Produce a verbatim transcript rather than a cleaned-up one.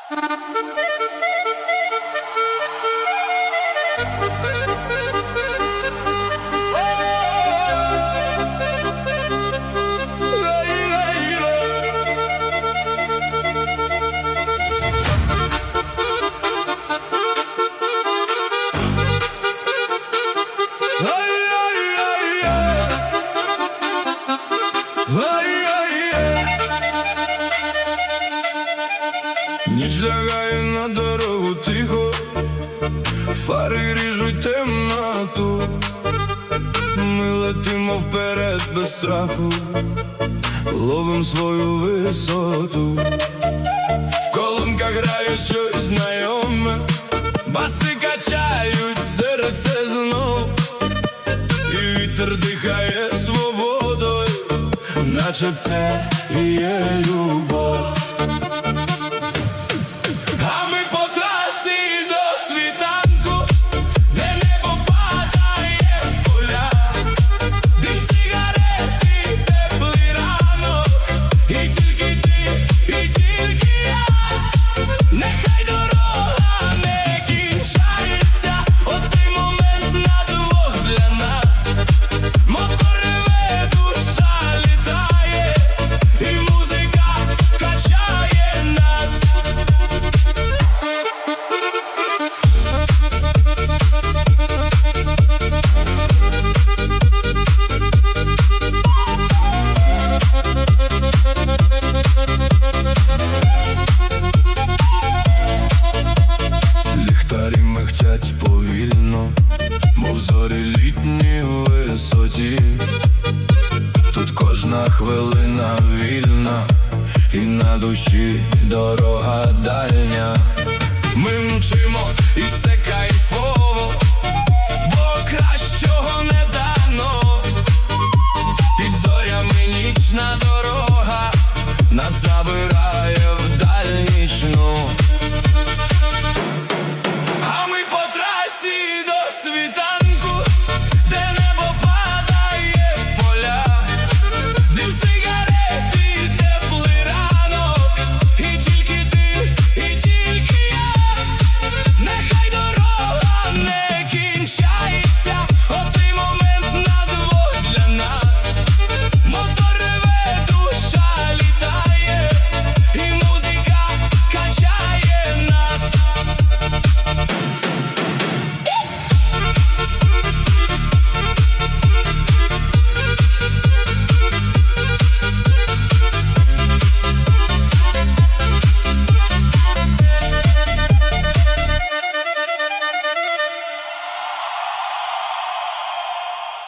Ніч лягає на дорогу тихо, фари ріжуть темноту. Ми летимо вперед без страху, ловим свою висоту. В колонках грає щось знайоме, баси качають серце знов, і вітер дихає свободою, наче це і є любов. Михтять повільно, мов зорі літні у висоті. Тут кожна хвилина вільна, і на душі дорога дальня. Ми мчимо, і це кайф.